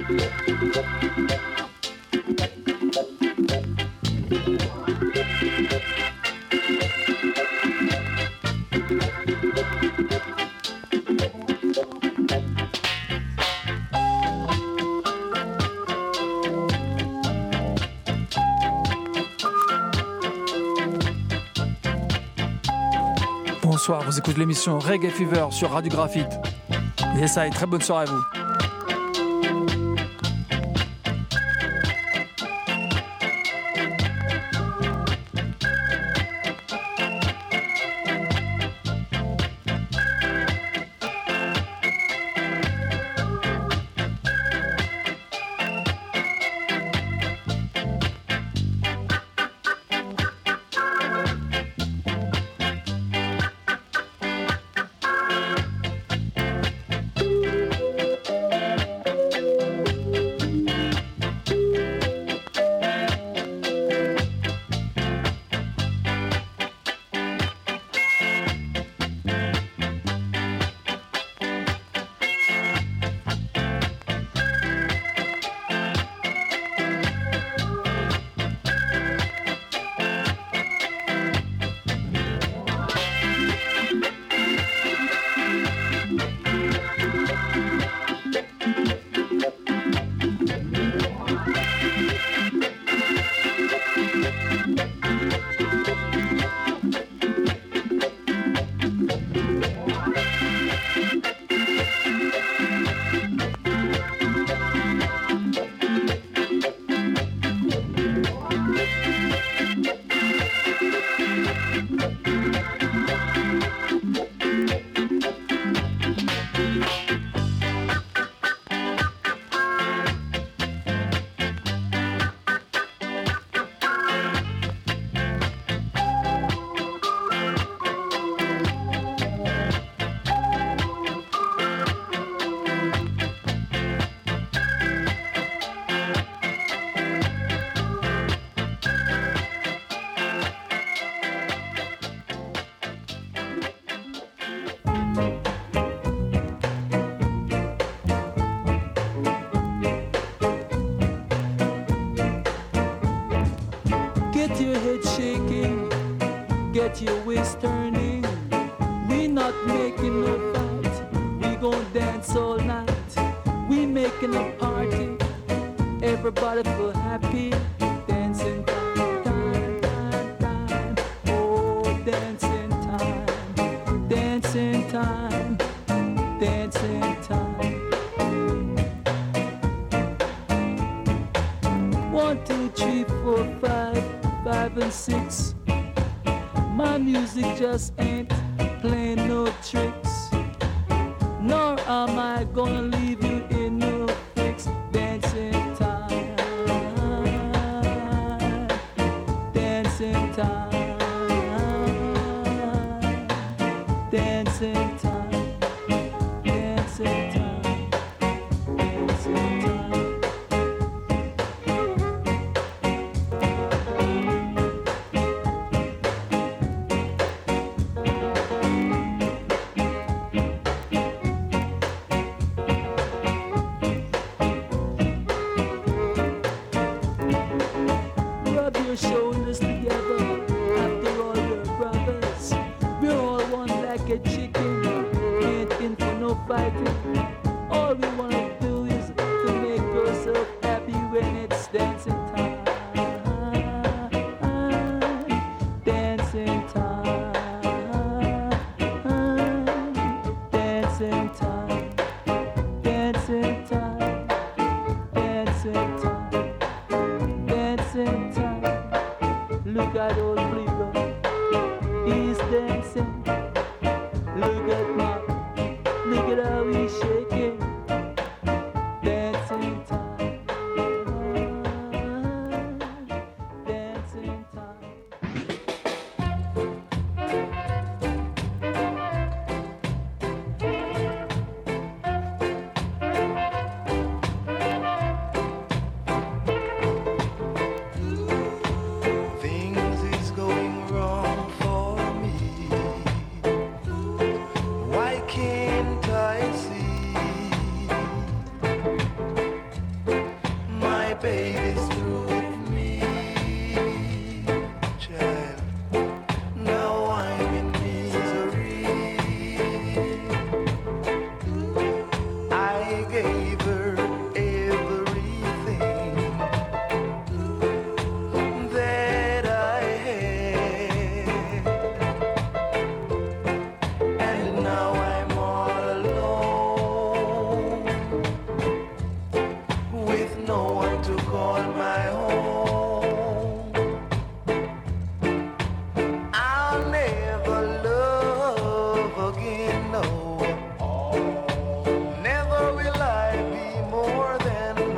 Bonsoir, vous écoutez l'émission Reggae Fever sur Radio Graphite. Et ça, très bonne soirée à vous. Get your waist turning. We not making no fight. We gon' dance all night. We making a party. Everybody feel happy. Dancing time, time, time, time. Oh, dancing time. Dancing time. Dancing time. 1, 2, 3, 4, 5, 5 and 6. My music just ain't playing no tricks. Nor am I gonna leave you in no fix. Dancing time. Dancing time. Dancing time. Dancing time. Dancing time. Shoulders together, after all we're brothers. We're all one like a chicken, ain't in for no fighting. All we wanna do is to make yourself happy when it's dancing time. Dancing time. Dancing time. Dancing time. Dancing time. Dancing time.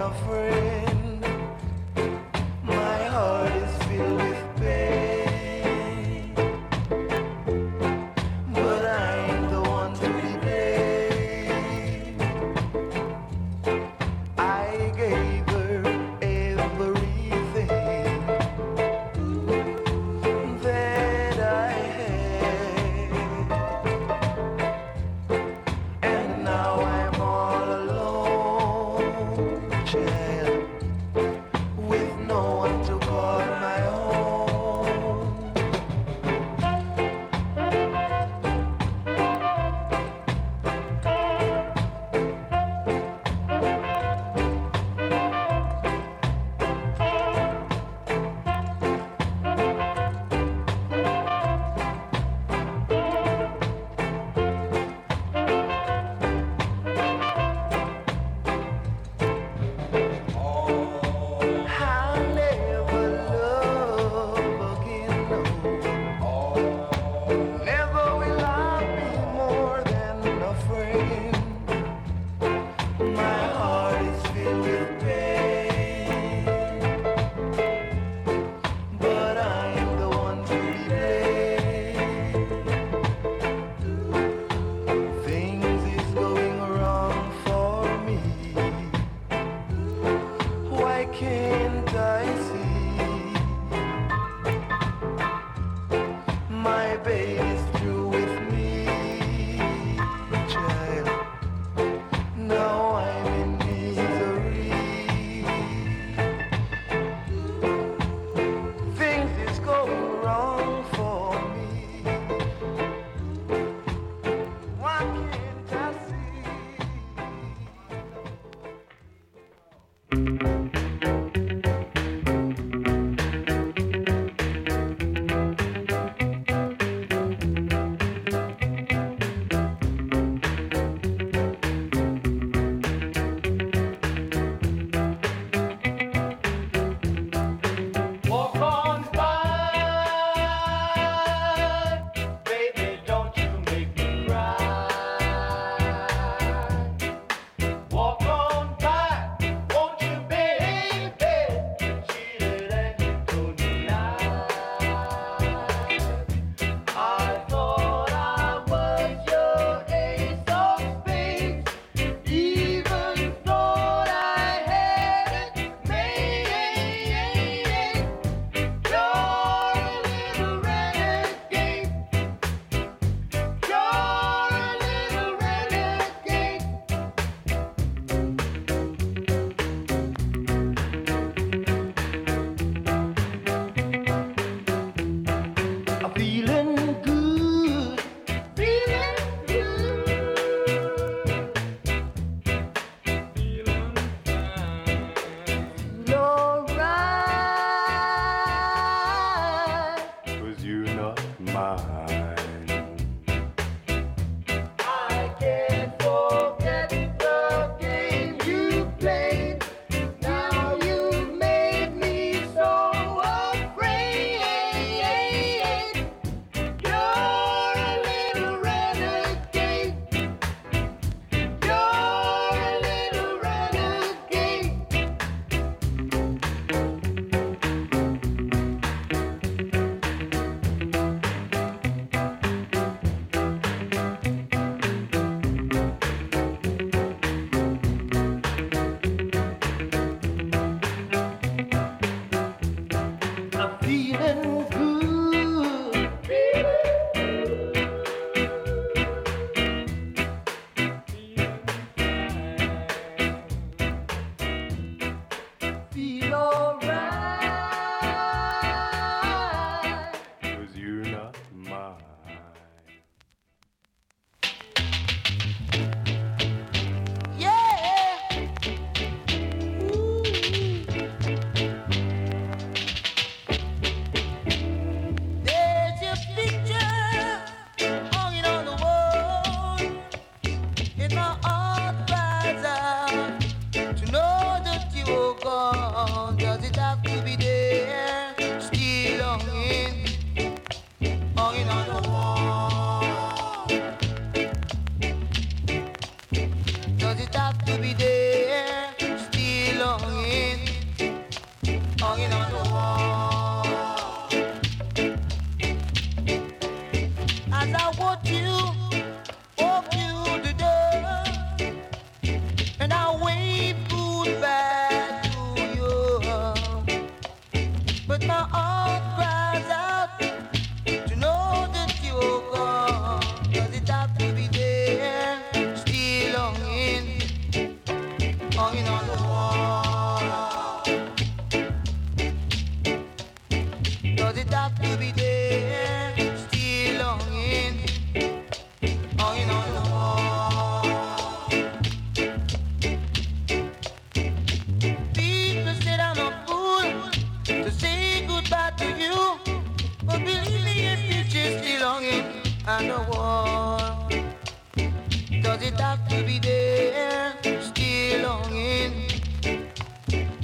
Walk on by, won't you, baby?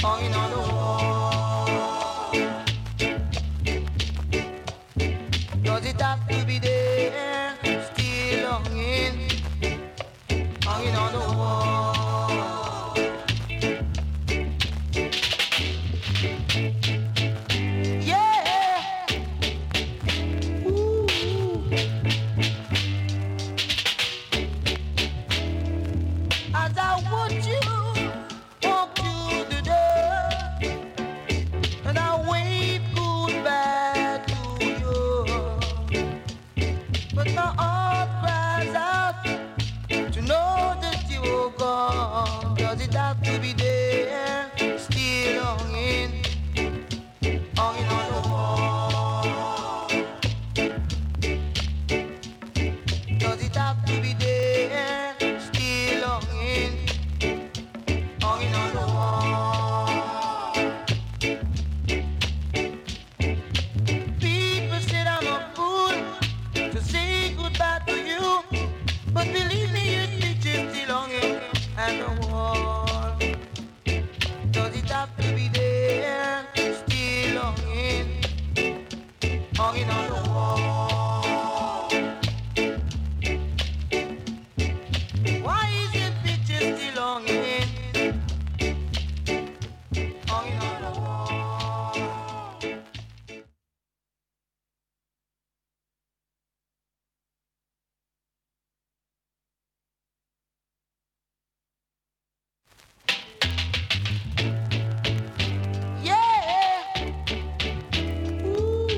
hanging on the wall. Does it have to be there, still hanging on the wall? Yeah. Ooh. As I watch you walk to the door, and I wave goodbye to you, but my heart cries out to know that you are gone. Does it have to be there, still hanging on the wall? Does it have to be there, still hanging on the wall? People said I'm a fool to say goodbye to you, but believe me, your picture's still hanging on the wall. Does it have to be there, still hanging on the wall? Why is your picture still hanging on the wall? Yeah. Ooh.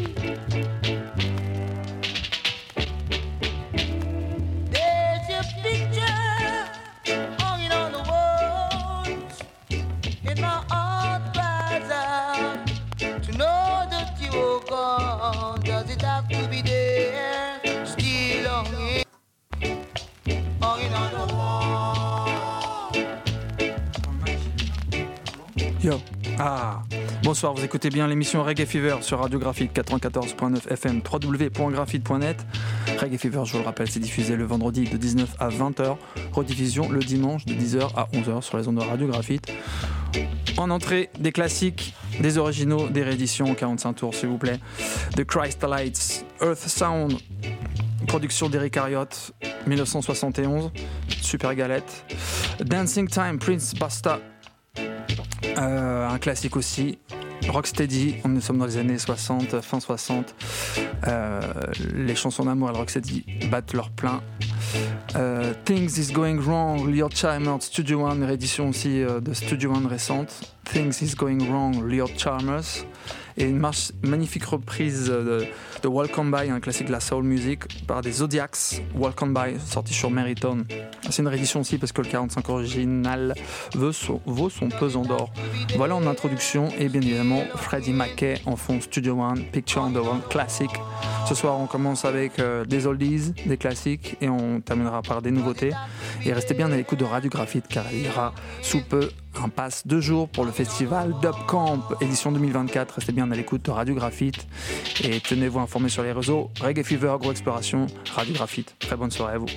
There's your picture hanging on the walls, and my heart cries out to know that you are gone. Does it have to be there, still hanging on the wall? Yo. Ah. Bonsoir, vous écoutez bien l'émission Reggae Fever sur Radio Graphite 94.9 FM, www.graphite.net. Reggae Fever, je vous le rappelle, c'est diffusé le vendredi de 19 à 20h, rediffusion le dimanche de 10h à 11h sur les ondes de Radio Graphite. En entrée, des classiques, des originaux, des rééditions, 45 tours s'il vous plaît. The Crystalites, Earth Sound, production d'Eric Harriott, 1971, super galette. Dancing Time, Prince Busta, un classique aussi. Rocksteady, nous sommes dans les années 60, fin 60. Les chansons d'amour à Rocksteady battent leur plein. Things is Going Wrong, Leo Chalmers, Studio One, réédition aussi de Studio One récente. Things is Going Wrong, Leo Chalmers. Et une magnifique reprise de Welcome By, un classique de la soul music, par des Zodiacs. Welcome By, sorti sur Meriton. C'est une réédition aussi parce que le 45 original vaut son pesant d'or. Voilà en introduction, et bien évidemment Freddie Mackay en fond Studio One, Picture on the Wall, classique. Ce soir on commence avec des oldies, des classiques, et on terminera par des nouveautés. Et restez bien à l'écoute de Radio Graphite car il y aura sous peu un pass 2 jours pour le festival Dub Camp édition 2024. Restez bien à l'écoute de Radio Graphite et tenez-vous informés sur les réseaux. Reggae Fever, Gros Exploration, Radio Graphite. Très bonne soirée à vous.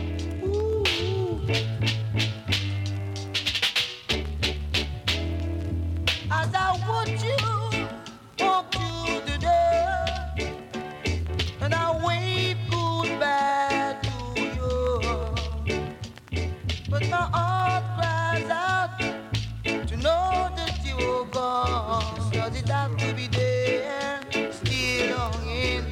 As I watch you walk to the door, and I wave goodbye to you, but my heart cries out to know that you are gone. Does it have to be there, still hanging?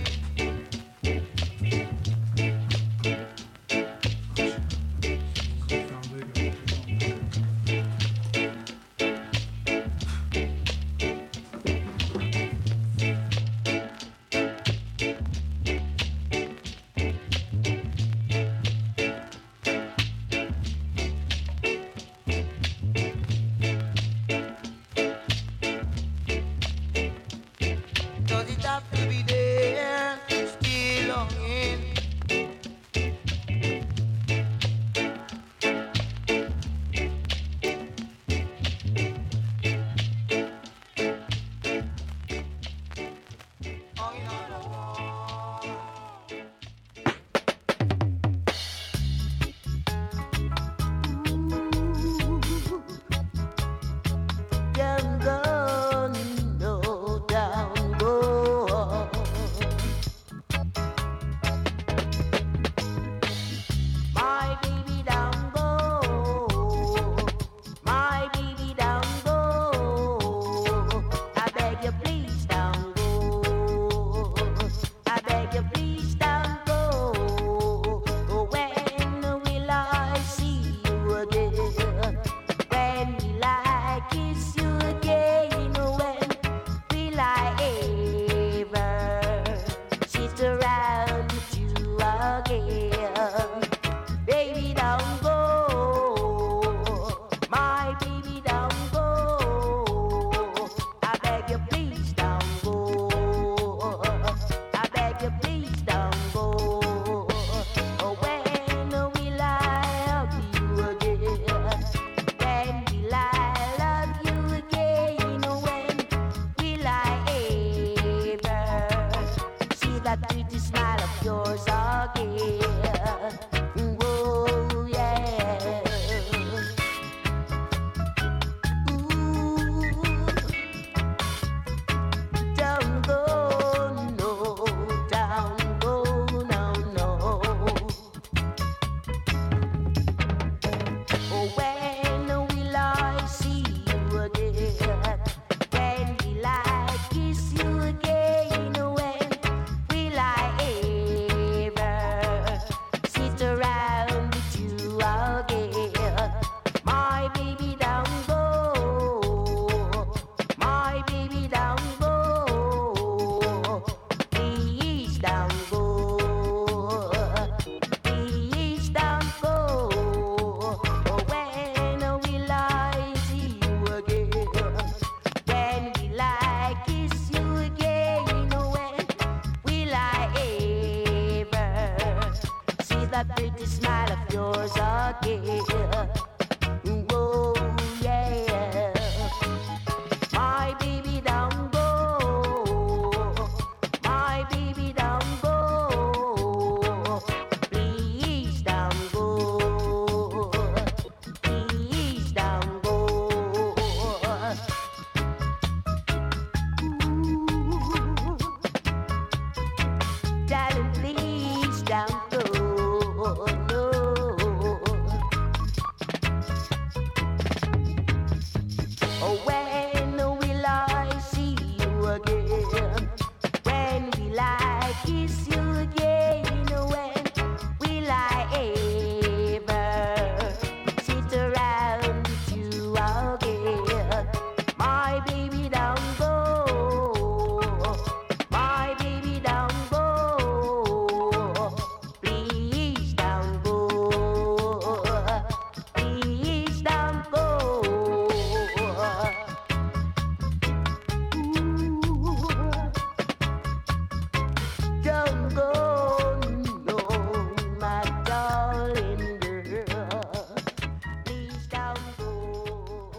pretty smile of yours again. Oh, yeah. My baby don't go. My baby don't go. Please don't go. Please don't go. Darling, please don't go. No. Oh, when will I see you again? When will I kiss you again? When will I ever sit around with you again? My baby don't go. My baby don't go. Please don't go. Please don't go. Don't go, no, my darling girl. Please don't go.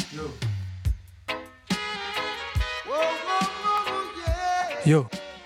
Yo.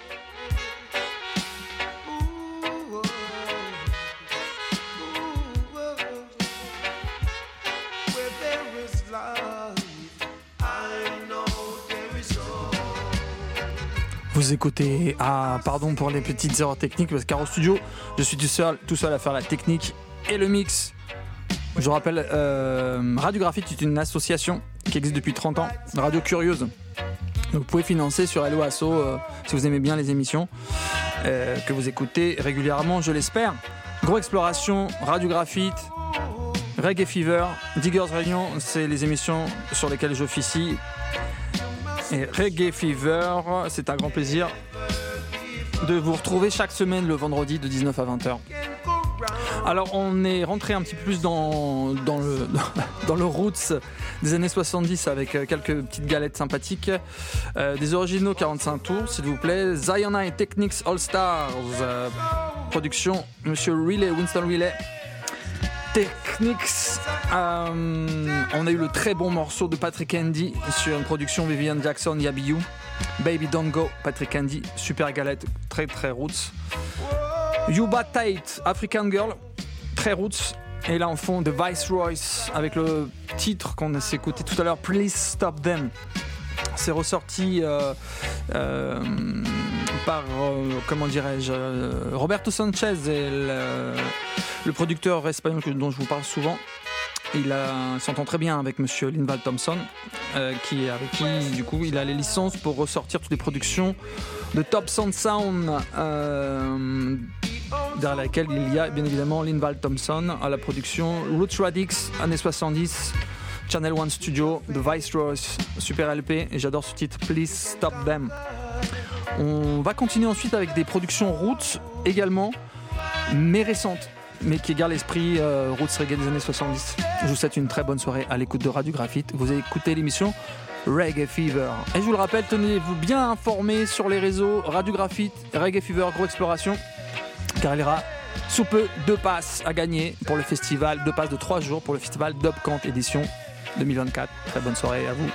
Vous écoutez. Ah, pardon pour les petites erreurs techniques, parce qu'au studio, je suis tout seul à faire la technique et le mix. Je vous rappelle, Radiographite est une association qui existe depuis 30 ans, Radio Curieuse. Donc vous pouvez financer sur Hello Asso si vous aimez bien les émissions que vous écoutez régulièrement, je l'espère. Gros Exploration, Radiographite, Reggae Fever, Diggers Réunion, c'est les émissions sur lesquelles j'officie. Et Reggae Fever, c'est un grand plaisir de vous retrouver chaque semaine le vendredi de 19 à 20h. Alors on est rentré un petit peu plus dans le roots des années 70 avec quelques petites galettes sympathiques, des originaux 45 tours s'il vous plaît, Zionite Technics All Stars, production Monsieur Riley, Winston Riley. Technics, on a eu le très bon morceau de Patrick Andy sur une production Vivian Jackson, Yabiou, Baby Don't Go, Patrick Andy, super galette, très très roots. Yuba Tate, African Girl, très roots. Et là en fond de Viceroys avec le titre qu'on s'est écouté tout à l'heure, Please Stop Them. C'est ressorti par, comment dirais-je, Roberto Sanchez et le producteur espagnol dont je vous parle souvent. Il s'entend très bien avec monsieur Linval Thompson, avec qui du coup il a les licences pour ressortir toutes les productions de Top Sound, derrière laquelle il y a bien évidemment Linval Thompson à la production, Roots Radix, années 70, Channel One Studio, The Viceroys, super LP, et j'adore ce titre, Please Stop Them. On va continuer ensuite avec des productions Roots également, mais récentes, mais qui gardent l'esprit Roots Reggae des années 70. Je vous souhaite une très bonne soirée à l'écoute de Radiographite. Vous écoutez l'émission Reggae Fever. Et je vous le rappelle, tenez-vous bien informés sur les réseaux Radiographite, Reggae Fever, Gros Exploration, car il y aura sous peu 2 passes à gagner pour le festival, 2 passes de 3 jours pour le festival Dubcant édition 2024. Très bonne soirée à vous.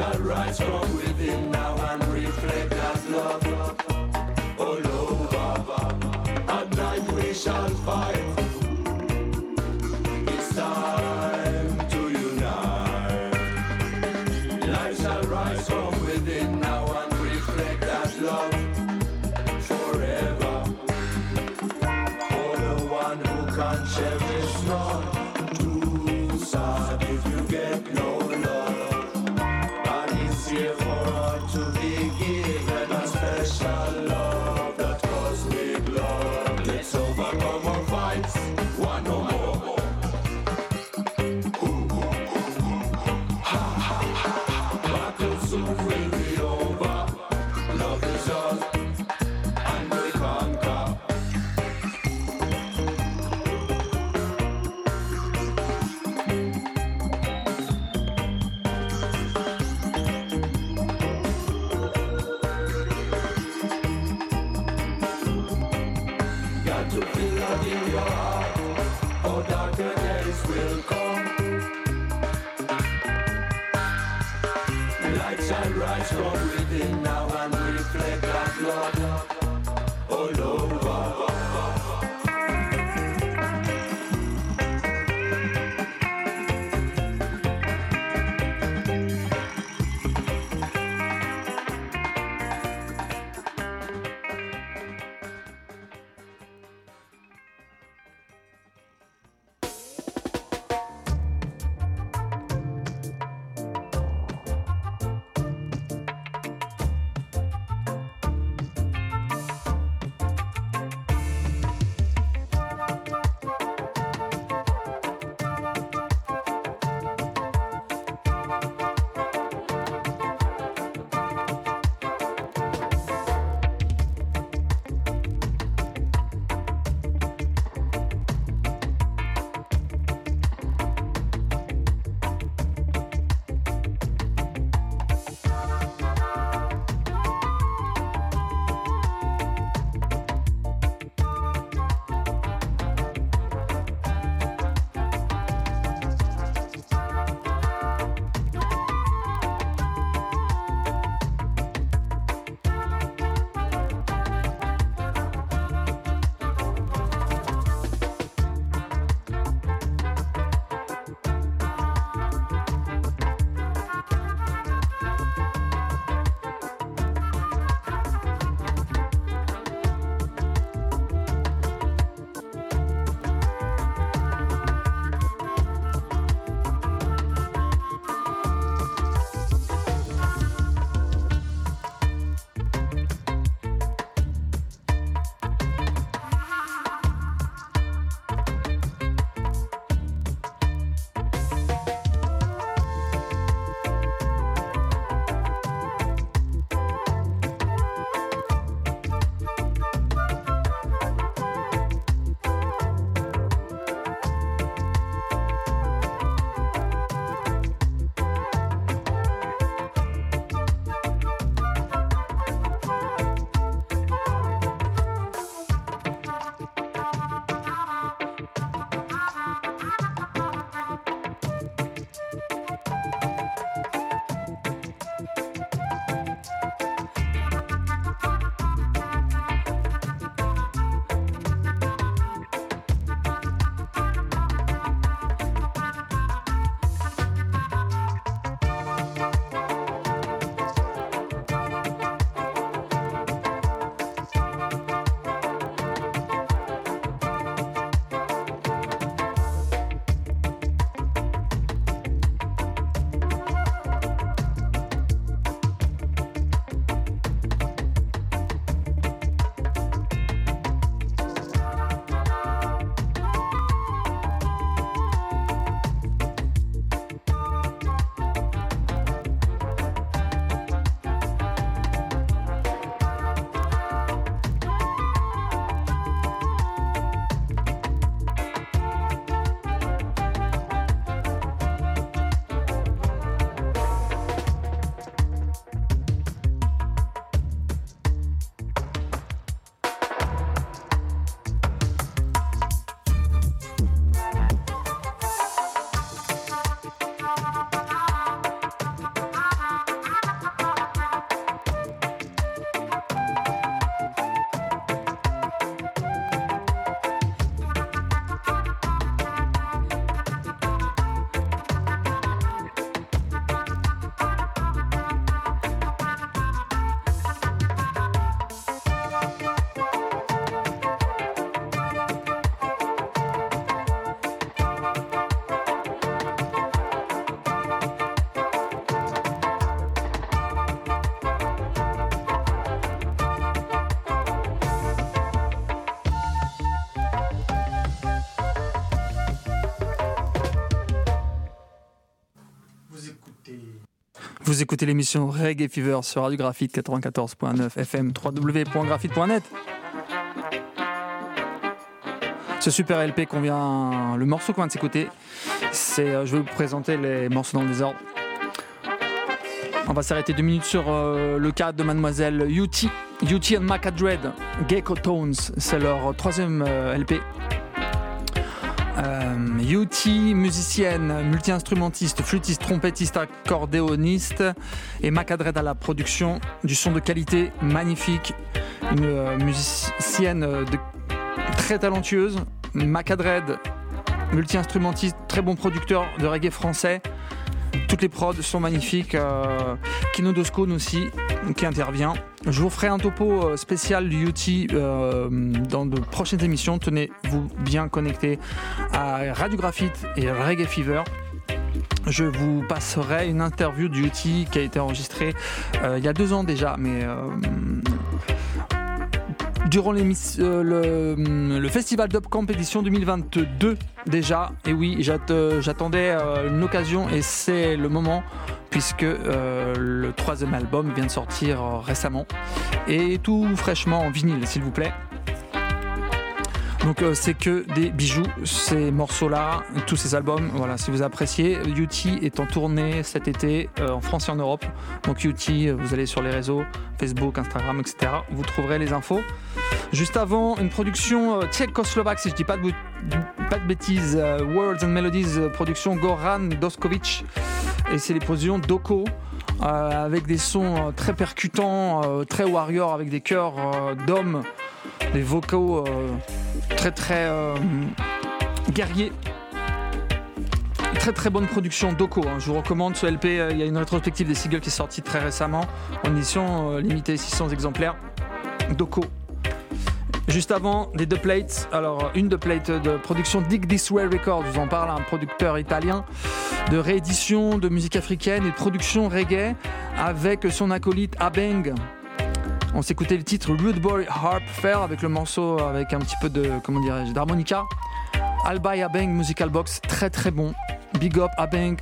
shall rise from within now and reflect that love all over. At night we shall fight. It's time to unite. Light shall rise from within now and reflect that love forever. For the one who can cherish none. Too sad if you get no love. And it's here for all to be given a special love, that cosmic love. Let's overcome our fights, one no more. Battle soon will be over. Love is all, and we conquer. Got to feel it in your heart, or darker days will come. Light shall rise from within now and reflect that love all over. Vous écoutez l'émission Reggae Fever sur Radio Graphite 94.9 FM, www.graphite.net. Ce super LP qu'on vient, le morceau qu'on vient de s'écouter, c'est, je vais vous présenter les morceaux dans le désordre. On va s'arrêter 2 minutes sur le cas de Mademoiselle UT and Macadred, Gecko Tones, c'est leur 3e LP. UT, musicienne, multi-instrumentiste, flûtiste, trompettiste, accordéoniste, et Macadred à la production, du son de qualité magnifique, une musicienne très talentueuse. Macadred, multi-instrumentiste, très bon producteur de reggae français. Toutes les prods sont magnifiques. Kino Doskone aussi qui intervient. Je vous ferai un topo spécial du UT dans de prochaines émissions. Tenez-vous bien connectés à Radio Graphite et Reggae Fever. Je vous passerai une interview du UT qui a été enregistrée il y a 2 ans déjà, mais durant le festival Dub Camp édition 2022 déjà. Et oui, j'attendais une occasion et c'est le moment, puisque le 3e album vient de sortir récemment et tout fraîchement en vinyle, s'il vous plaît. Donc c'est que des bijoux, ces morceaux-là, tous ces albums. Voilà, si vous appréciez, UT est en tournée cet été en France et en Europe. Donc UT, vous allez sur les réseaux, Facebook, Instagram, etc. Vous trouverez les infos. Juste avant, une production tchécoslovaque, si je dis pas de bêtises, Words and Melodies, production Goran Doskovic. Et c'est les productions Doko, avec des sons très percutants, très warrior, avec des chœurs d'hommes, des vocaux très guerriers. Très très bonne production Doko, hein. Je vous recommande ce LP. Il y a une rétrospective des singles qui est sortie très récemment en édition limitée 600 exemplaires. Doko. Juste avant, des deux plates. Alors, une deux plates de production Dig This Way Records, je vous en parle, un producteur italien de réédition de musique africaine et de production reggae avec son acolyte Abeng. On s'écoutait le titre Rude Boy Harp Fair avec le morceau avec un petit peu de, d'harmonica. Albai Abeng Musical Box, très très bon. Big up Abeng,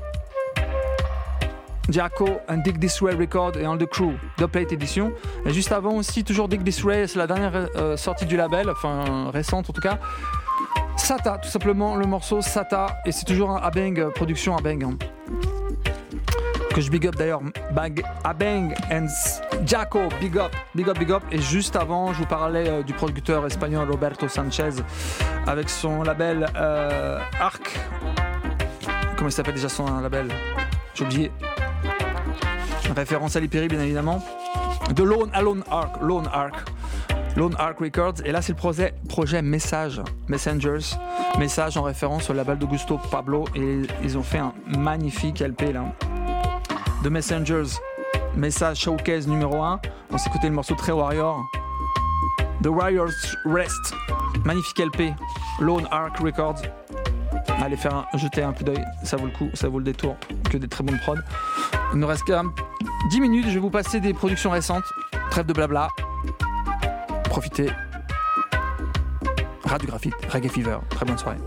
Jacko and Dig This Way Record et On The Crew, Dubplate édition. Et juste avant aussi, toujours Dig This Way, c'est la dernière sortie du label, enfin récente en tout cas. Sata, tout simplement, le morceau Sata, et c'est toujours un Abeng, production Abeng. Hein. Que je big up d'ailleurs, Abeng and Jacko, big up. Et juste avant, je vous parlais du producteur espagnol Roberto Sanchez avec son label Arc. Comment il s'appelle déjà son label ? J'ai oublié. Référence à Lipéry, bien évidemment. De Lone Arc Records. Et là, c'est le projet Messengers. Message en référence au label d'Augusto Pablo. Et ils ont fait un magnifique LP là. The Messengers. Message Showcase numéro 1. On s'écoutait le morceau très warrior. The Warriors Rest. Magnifique LP. Lone Arc Records. Allez jeter un coup d'œil, ça vaut le coup, ça vaut le détour, que des très bonnes prods. Il nous reste quand même 10 minutes, je vais vous passer des productions récentes, trêve de blabla, profitez. Radio Graphite, Reggae Fever, très bonne soirée.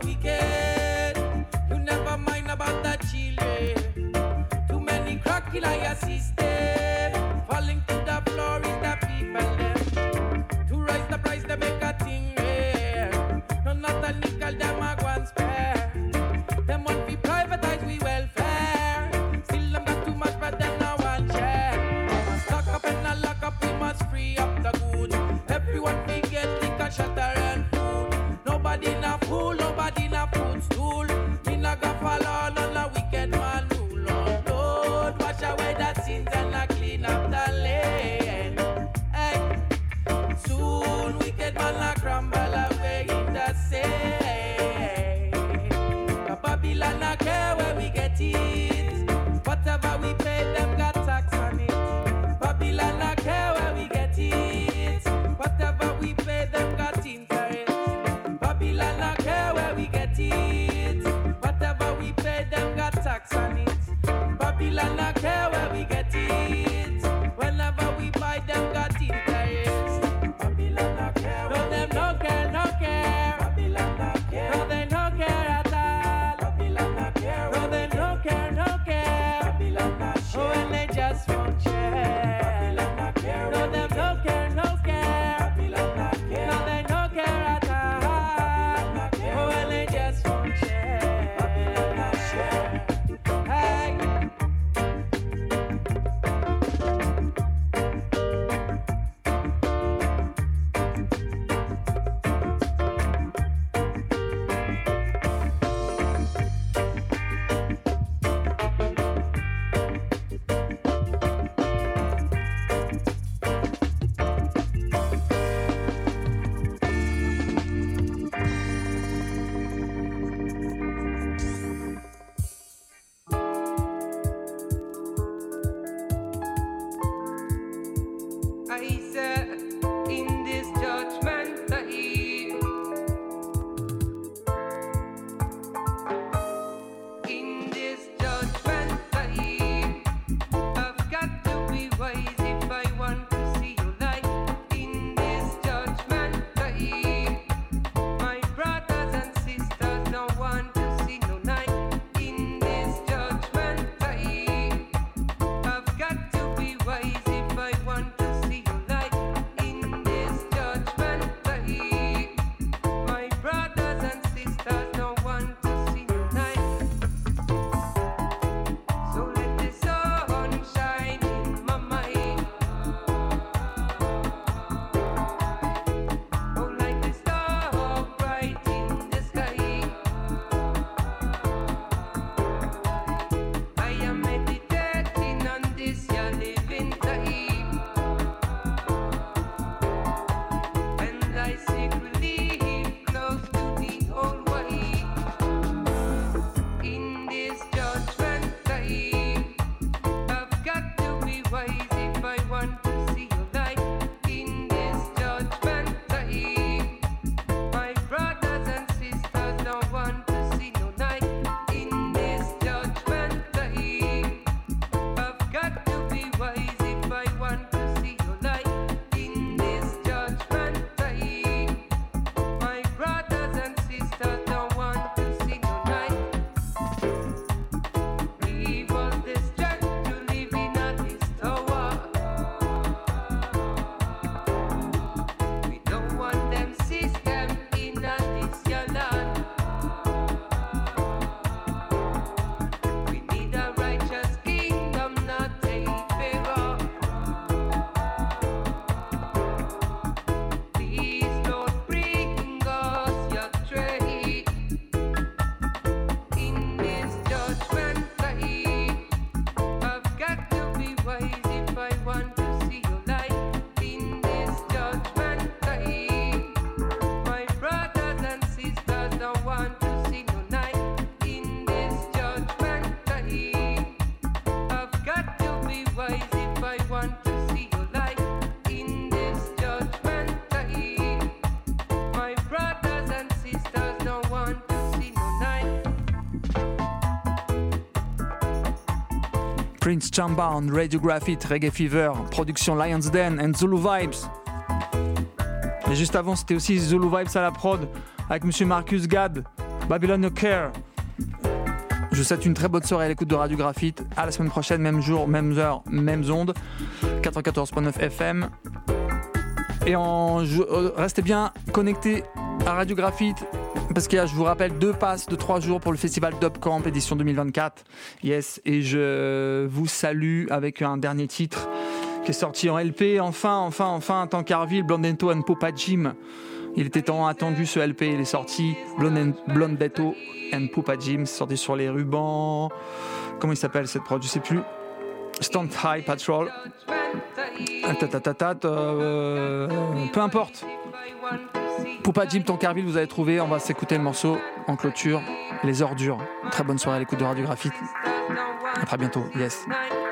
wicked. You never mind about the children. Too many crack killer your system. Falling to the floor is the people them. To rise the price they make a thing rare. No not a nickel them a go and spare. Them want we privatize we welfare. Still them got too much but them no one share. We must lock up and not lock up, we must free up the good. Everyone we get liquor, shelter and food. Nobody na fool, nobody na footstool. Me na go follow none a wicked man rule. Oh Lord, wash away the sins and na clean up the land. Hey, soon wicked man na crumble away in the sea. Babylon na care where we get it. Whatever we pay them got tax on it. Babylon na care where we get it. Whatever we pay them got interest. Babylon na care where we get it. Whatever we pay them got tax on it. Babylon na care where we get it. Whenever we buy them got interest. Babylon na care. No them no care, no care. Babylon na care. No they no care at all. Babylon na care. No they no care, no care. Babylon na share. Oh, and they just won't share. Babylon na care. No them no care, no care. Babylon na care. No they no care at all. Babylon na care. Oh, and they just won't share. Babylon na share. Hey. I said in this judgment time, in this judgment time, I've got to be wise if I want to see your light. In this judgment time, my brothers and sisters don't want to see no night. In this judgment time, I've got to be wise if I want to see your light. In this judgment time, my brothers and sisters don't want to see no night. So let the sun shine in my mind. Oh, like the star bright in the sky. I am meditating on this your living time, and I seek relief close to the whole way. In this judgment time, I've got to be wise if I want to see your light. In this judgment time, my brothers and sisters don't want to see no night. In this judgment time, I've got to be wise if I want to see your light. In this judgment time, my brothers and sisters don't want to see no night. Give us the strength to live in this tower. We don't want them system in this your land. We need a righteous kingdom, not a pharaoh. Please, Lord, bring us your trade. In this judgment time, I've got to be wise if I want to see your light. In this judgment time, my brothers and sisters don't want to see no night. In this judgment time, I've got to be wise if I want to see your light. In this judgment time, my brothers and sisters don't want to see no night. Prince Chamba on Radio Graffiti, Reggae Fever, production Lions Den and Zulu Vibes. Et juste avant, c'était aussi Zulu Vibes à la prod avec Monsieur Marcus Gad Babylon No Care. Je vous souhaite une très bonne soirée à l'écoute de Radio Graphite. À la semaine prochaine, même jour, même heure, mêmes ondes. 94.9 FM. Et restez bien connectés à Radio Graphite. Parce qu'il y a, je vous rappelle, 2 passes de 3 jours pour le festival Dub Camp édition 2024. Yes, et je vous salue avec un dernier titre qui est sorti en LP. Enfin, Tankerville, Blondetto and Popa Jim. Il était tant attendu ce LP, il est sorti. Blondetto and Popa Jim, c'est sorti sur les rubans. Comment il s'appelle cette prod? Je sais plus. Stand High Patrol. Peu importe. Popa Jim, Tankerville, vous avez trouvé. On va s'écouter le morceau en clôture. Les ordures. Très bonne soirée à l'écoute de Radio Graphite. À très bientôt. Yes.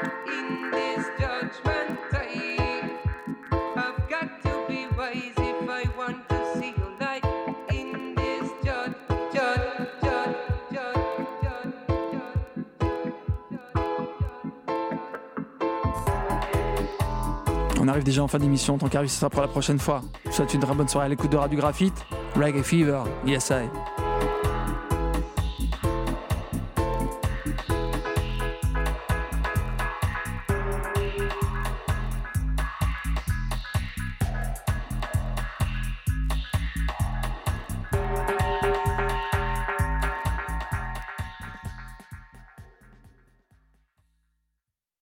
On arrive déjà en fin d'émission, Tankerville, ce sera pour la prochaine fois. Je vous souhaite une très bonne soirée à l'écoute de Radio Graphite. Reggae Fever, yes I.